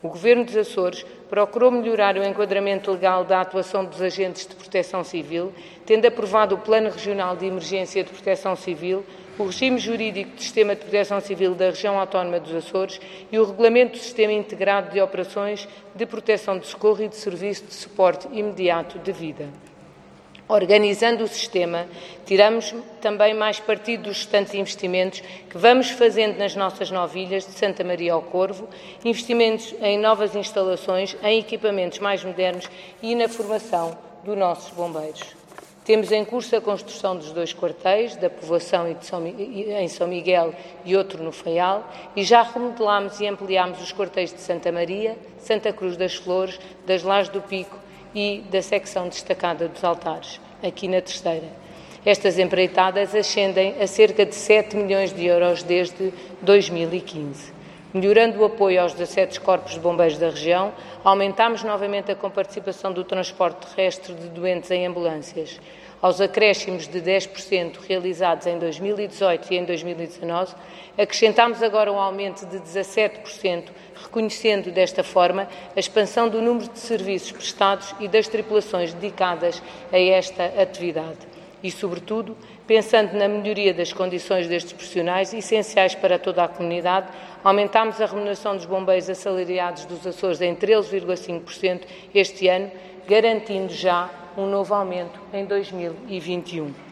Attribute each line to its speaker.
Speaker 1: O Governo dos Açores procurou melhorar o enquadramento legal da atuação dos agentes de proteção civil, tendo aprovado o Plano Regional de Emergência de Proteção Civil, o regime jurídico do Sistema de Proteção Civil da Região Autónoma dos Açores e o Regulamento do Sistema Integrado de Operações de Proteção de Socorro e de Serviço de Suporte Imediato de Vida. Organizando o sistema, tiramos também mais partido dos restantes investimentos que vamos fazendo nas nossas 9 ilhas de Santa Maria ao Corvo, investimentos em novas instalações, em equipamentos mais modernos e na formação dos nossos bombeiros. Temos em curso a construção dos 2 quartéis, da Povoação em São Miguel e outro no Faial, e já remodelámos e ampliámos os quartéis de Santa Maria, Santa Cruz das Flores, das Lajes do Pico e da secção destacada dos Altares, aqui na Terceira. Estas empreitadas ascendem a cerca de 7 milhões de euros desde 2015. Melhorando o apoio aos 17 corpos de bombeiros da região, aumentámos novamente a comparticipação do transporte terrestre de doentes em ambulâncias. Aos acréscimos de 10% realizados em 2018 e em 2019, acrescentámos agora um aumento de 17%, reconhecendo desta forma a expansão do número de serviços prestados e das tripulações dedicadas a esta atividade. E, sobretudo, pensando na melhoria das condições destes profissionais, essenciais para toda a comunidade, aumentámos a remuneração dos bombeiros assalariados dos Açores em 13,5% este ano, garantindo já um novo aumento em 2021.